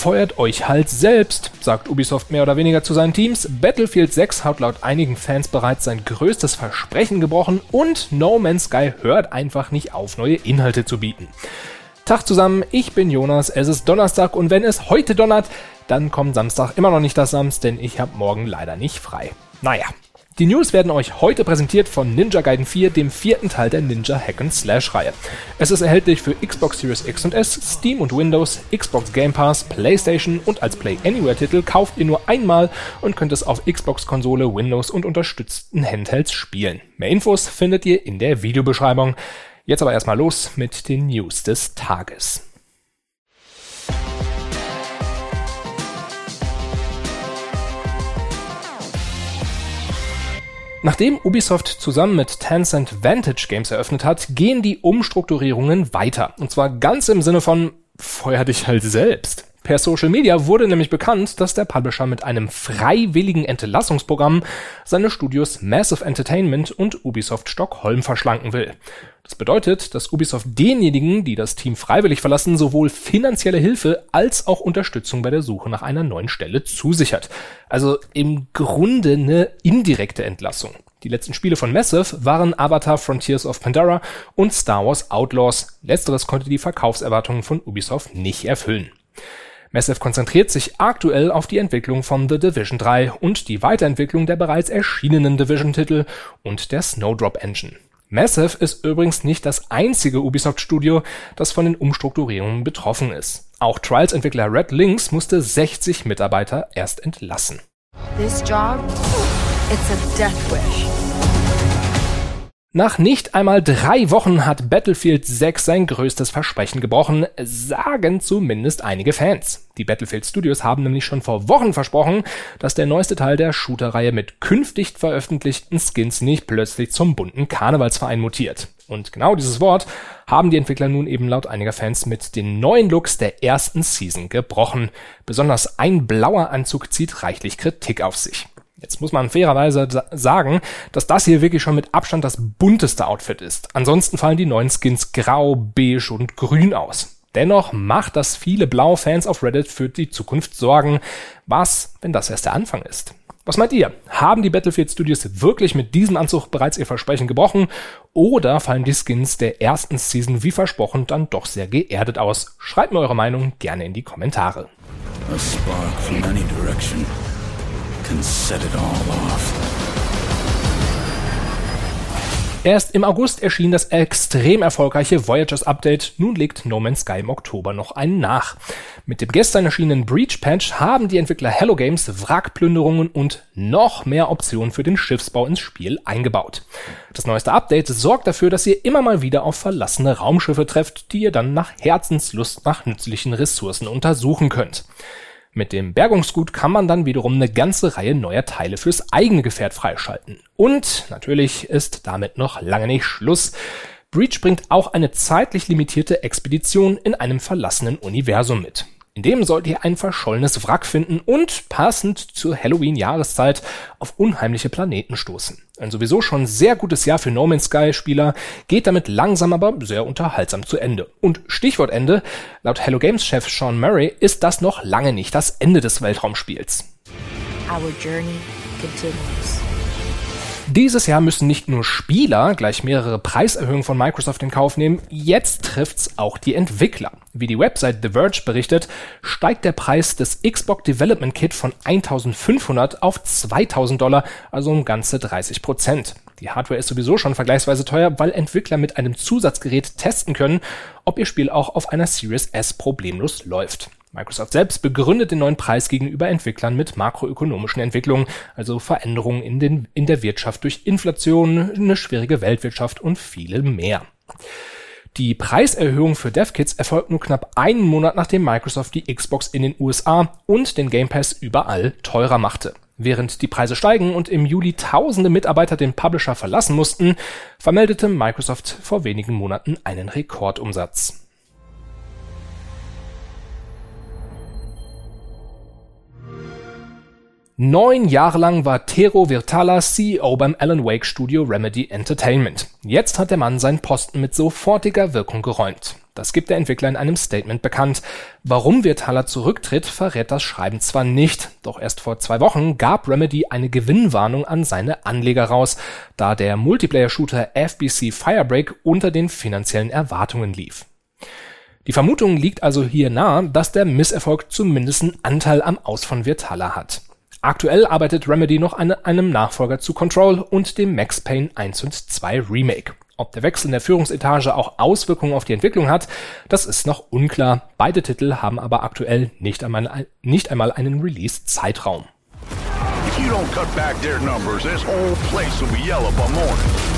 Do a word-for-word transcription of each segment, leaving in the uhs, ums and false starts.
feuert euch halt selbst, sagt Ubisoft mehr oder weniger zu seinen Teams. Battlefield sechs hat laut einigen Fans bereits sein größtes Versprechen gebrochen und No Man's Sky hört einfach nicht auf, neue Inhalte zu bieten. Tag zusammen, ich bin Jonas, es ist Donnerstag und wenn es heute donnert, dann kommt Samstag immer noch nicht das Sams, denn ich habe morgen leider nicht frei. Naja. Die News werden euch heute präsentiert von Ninja Gaiden vier, dem vierten Teil der Ninja Hack-and-Slash-Reihe. Es ist erhältlich für Xbox Series X und S, Steam und Windows, Xbox Game Pass, PlayStation und als Play-Anywhere-Titel kauft ihr nur einmal und könnt es auf Xbox-Konsole, Windows und unterstützten Handhelds spielen. Mehr Infos findet ihr in der Videobeschreibung. Jetzt aber erstmal los mit den News des Tages. Nachdem Ubisoft zusammen mit Tencent Vantage Games eröffnet hat, gehen die Umstrukturierungen weiter. Und zwar ganz im Sinne von, feuer dich halt selbst. Per Social Media wurde nämlich bekannt, dass der Publisher mit einem freiwilligen Entlassungsprogramm seine Studios Massive Entertainment und Ubisoft Stockholm verschlanken will. Das bedeutet, dass Ubisoft denjenigen, die das Team freiwillig verlassen, sowohl finanzielle Hilfe als auch Unterstützung bei der Suche nach einer neuen Stelle zusichert. Also im Grunde eine indirekte Entlassung. Die letzten Spiele von Massive waren Avatar Frontiers of Pandora und Star Wars Outlaws. Letzteres konnte die Verkaufserwartungen von Ubisoft nicht erfüllen. Massive konzentriert sich aktuell auf die Entwicklung von The Division drei und die Weiterentwicklung der bereits erschienenen Division-Titel und der Snowdrop Engine. Massive ist übrigens nicht das einzige Ubisoft-Studio, das von den Umstrukturierungen betroffen ist. Auch Trials-Entwickler Red Lynx musste sechzig Mitarbeiter erst entlassen. This job, it's a death wish. Nach nicht einmal drei Wochen hat Battlefield sechs sein größtes Versprechen gebrochen, sagen zumindest einige Fans. Die Battlefield Studios haben nämlich schon vor Wochen versprochen, dass der neueste Teil der Shooter-Reihe mit künftig veröffentlichten Skins nicht plötzlich zum bunten Karnevalsverein mutiert. Und genau dieses Wort haben die Entwickler nun eben laut einiger Fans mit den neuen Looks der ersten Season gebrochen. Besonders ein blauer Anzug zieht reichlich Kritik auf sich. Jetzt muss man fairerweise sagen, dass das hier wirklich schon mit Abstand das bunteste Outfit ist. Ansonsten fallen die neuen Skins grau, beige und grün aus. Dennoch macht das viele Blau-Fans auf Reddit für die Zukunft Sorgen. Was, wenn das erst der Anfang ist? Was meint ihr? Haben die Battlefield Studios wirklich mit diesem Anzug bereits ihr Versprechen gebrochen? Oder fallen die Skins der ersten Season wie versprochen dann doch sehr geerdet aus? Schreibt mir eure Meinung gerne in die Kommentare. A spark from any direction can set it all off. Erst im August erschien das extrem erfolgreiche Voyagers Update, nun legt No Man's Sky im Oktober noch einen nach. Mit dem gestern erschienenen Breach Patch haben die Entwickler Hello Games Wrackplünderungen und noch mehr Optionen für den Schiffsbau ins Spiel eingebaut. Das neueste Update sorgt dafür, dass ihr immer mal wieder auf verlassene Raumschiffe trefft, die ihr dann nach Herzenslust nach nützlichen Ressourcen untersuchen könnt. Mit dem Bergungsgut kann man dann wiederum eine ganze Reihe neuer Teile fürs eigene Gefährt freischalten. Und natürlich ist damit noch lange nicht Schluss. Breach bringt auch eine zeitlich limitierte Expedition in einem verlassenen Universum mit. In dem sollt ihr ein verschollenes Wrack finden und passend zur Halloween-Jahreszeit auf unheimliche Planeten stoßen. Ein sowieso schon sehr gutes Jahr für No Man's Sky-Spieler geht damit langsam aber sehr unterhaltsam zu Ende. Und Stichwort Ende, laut Hello Games-Chef Sean Murray ist das noch lange nicht das Ende des Weltraumspiels. Our journey continues. Dieses Jahr müssen nicht nur Spieler gleich mehrere Preiserhöhungen von Microsoft in Kauf nehmen, jetzt trifft's auch die Entwickler. Wie die Website The Verge berichtet, steigt der Preis des Xbox Development Kit von eintausendfünfhundert auf zweitausend Dollar, also um ganze dreißig Prozent. Die Hardware ist sowieso schon vergleichsweise teuer, weil Entwickler mit einem Zusatzgerät testen können, ob ihr Spiel auch auf einer Series S problemlos läuft. Microsoft selbst begründet den neuen Preis gegenüber Entwicklern mit makroökonomischen Entwicklungen, also Veränderungen in, den, in der Wirtschaft durch Inflation, eine schwierige Weltwirtschaft und viel mehr. Die Preiserhöhung für Dev-Kits erfolgt nur knapp einen Monat, nachdem Microsoft die Xbox in den U S A und den Game Pass überall teurer machte. Während die Preise steigen und im Juli tausende Mitarbeiter den Publisher verlassen mussten, vermeldete Microsoft vor wenigen Monaten einen Rekordumsatz. Neun Jahre lang war Tero Virtala C E O beim Alan Wake Studio Remedy Entertainment. Jetzt hat der Mann seinen Posten mit sofortiger Wirkung geräumt. Das gibt der Entwickler in einem Statement bekannt. Warum Virtala zurücktritt, verrät das Schreiben zwar nicht, doch erst vor zwei Wochen gab Remedy eine Gewinnwarnung an seine Anleger raus, da der Multiplayer-Shooter F B C Firebreak unter den finanziellen Erwartungen lief. Die Vermutung liegt also hier nahe, dass der Misserfolg zumindest einen Anteil am Aus von Virtala hat. Aktuell arbeitet Remedy noch an einem Nachfolger zu Control und dem Max Payne eins und zwei Remake. Ob der Wechsel in der Führungsetage auch Auswirkungen auf die Entwicklung hat, das ist noch unklar. Beide Titel haben aber aktuell nicht einmal, nicht einmal einen Release-Zeitraum. If you don't cut back their numbers, this whole place will be yellow by morning.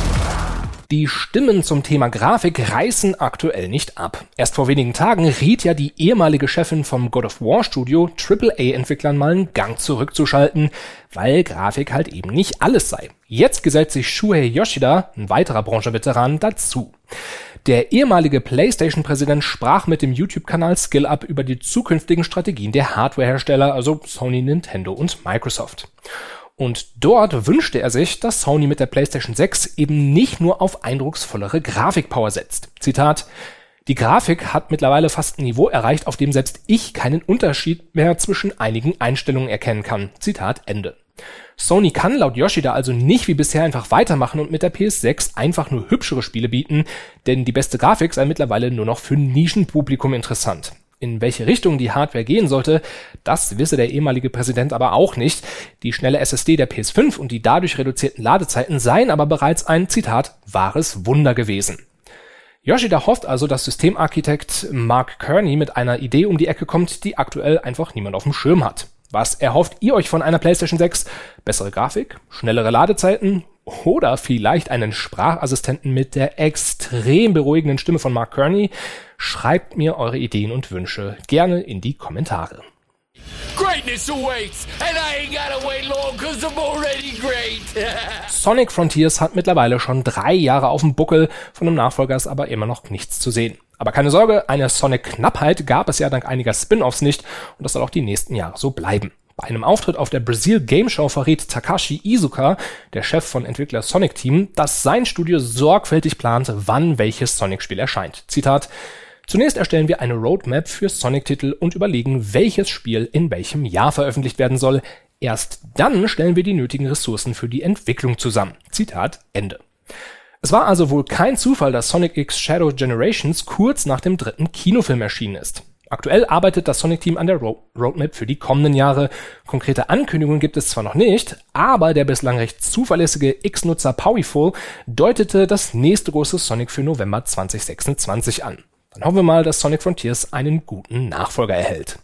Die Stimmen zum Thema Grafik reißen aktuell nicht ab. Erst vor wenigen Tagen riet ja die ehemalige Chefin vom God of War Studio, Triple A-Entwicklern mal einen Gang zurückzuschalten, weil Grafik halt eben nicht alles sei. Jetzt gesellt sich Shuhei Yoshida, ein weiterer Branchenveteran, dazu. Der ehemalige PlayStation-Präsident sprach mit dem YouTube-Kanal SkillUp über die zukünftigen Strategien der Hardware-Hersteller, also Sony, Nintendo und Microsoft. Und dort wünschte er sich, dass Sony mit der PlayStation sechs eben nicht nur auf eindrucksvollere Grafikpower setzt. Zitat: Die Grafik hat mittlerweile fast ein Niveau erreicht, auf dem selbst ich keinen Unterschied mehr zwischen einigen Einstellungen erkennen kann. Zitat Ende. Sony kann laut Yoshida also nicht wie bisher einfach weitermachen und mit der P S sechs einfach nur hübschere Spiele bieten, denn die beste Grafik sei mittlerweile nur noch für ein Nischenpublikum interessant. In welche Richtung die Hardware gehen sollte, das wisse der ehemalige Präsident aber auch nicht. Die schnelle S S D der P S fünf und die dadurch reduzierten Ladezeiten seien aber bereits ein, Zitat, wahres Wunder gewesen. Yoshida hofft also, dass Systemarchitekt Mark Kearney mit einer Idee um die Ecke kommt, die aktuell einfach niemand auf dem Schirm hat. Was erhofft ihr euch von einer PlayStation sechs? Bessere Grafik? Schnellere Ladezeiten? Oder vielleicht einen Sprachassistenten mit der extrem beruhigenden Stimme von Mark Kearney? Schreibt mir eure Ideen und Wünsche gerne in die Kommentare. Greatness awaits, and I ain't gotta wait long, cause I'm already great. Sonic Frontiers hat mittlerweile schon drei Jahre auf dem Buckel, von einem Nachfolger ist aber immer noch nichts zu sehen. Aber keine Sorge, eine Sonic-Knappheit gab es ja dank einiger Spin-Offs nicht und das soll auch die nächsten Jahre so bleiben. Bei einem Auftritt auf der Brazil Game Show verriet Takashi Iizuka, der Chef von Entwickler Sonic Team, dass sein Studio sorgfältig plant, wann welches Sonic-Spiel erscheint. Zitat: Zunächst erstellen wir eine Roadmap für Sonic-Titel und überlegen, welches Spiel in welchem Jahr veröffentlicht werden soll. Erst dann stellen wir die nötigen Ressourcen für die Entwicklung zusammen. Zitat Ende. Es war also wohl kein Zufall, dass Sonic X Shadow Generations kurz nach dem dritten Kinofilm erschienen ist. Aktuell arbeitet das Sonic-Team an der Ro- Roadmap für die kommenden Jahre. Konkrete Ankündigungen gibt es zwar noch nicht, aber der bislang recht zuverlässige X-Nutzer Powiful deutete das nächste große Sonic für November zwanzig sechsundzwanzig an. Dann hoffen wir mal, dass Sonic Frontiers einen guten Nachfolger erhält.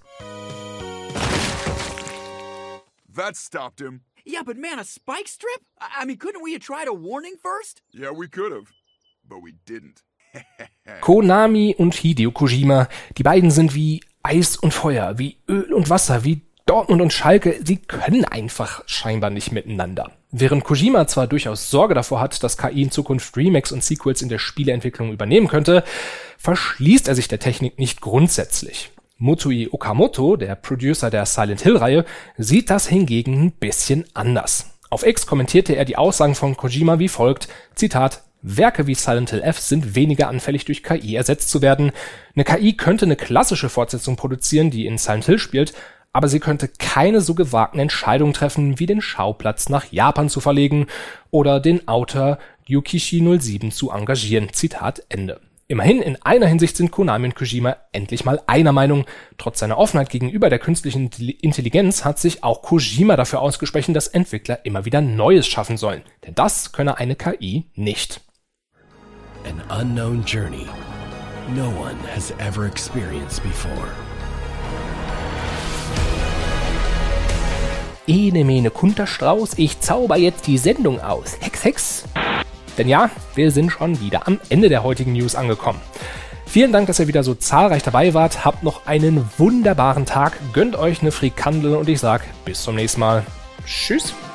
That stopped him. Yeah, but man, a spike strip? I I mean, couldn't we have tried a warning first? Yeah, we could have, but we didn't. Konami und Hideo Kojima, die beiden sind wie Eis und Feuer, wie Öl und Wasser, wie Dortmund und Schalke, sie können einfach scheinbar nicht miteinander. Während Kojima zwar durchaus Sorge davor hat, dass K I in Zukunft Remakes und Sequels in der Spieleentwicklung übernehmen könnte, verschließt er sich der Technik nicht grundsätzlich. Motoi Okamoto, der Producer der Silent Hill-Reihe, sieht das hingegen ein bisschen anders. Auf X kommentierte er die Aussagen von Kojima wie folgt, Zitat: Werke wie Silent Hill F sind weniger anfällig durch K I ersetzt zu werden. Eine K I könnte eine klassische Fortsetzung produzieren, die in Silent Hill spielt, aber sie könnte keine so gewagten Entscheidungen treffen, wie den Schauplatz nach Japan zu verlegen oder den Autor Yukishi null sieben zu engagieren. Zitat Ende. Immerhin in einer Hinsicht sind Konami und Kojima endlich mal einer Meinung. Trotz seiner Offenheit gegenüber der künstlichen Intelligenz hat sich auch Kojima dafür ausgesprochen, dass Entwickler immer wieder Neues schaffen sollen. Denn das könne eine K I nicht. An unknown journey no one has ever experienced before. Ene mene Kunterstrauß, ich zauber jetzt die Sendung aus. Hex, Hex. Denn ja, wir sind schon wieder am Ende der heutigen News angekommen. Vielen Dank, dass ihr wieder so zahlreich dabei wart. Habt noch einen wunderbaren Tag. Gönnt euch eine Frikandel und ich sag bis zum nächsten Mal. Tschüss.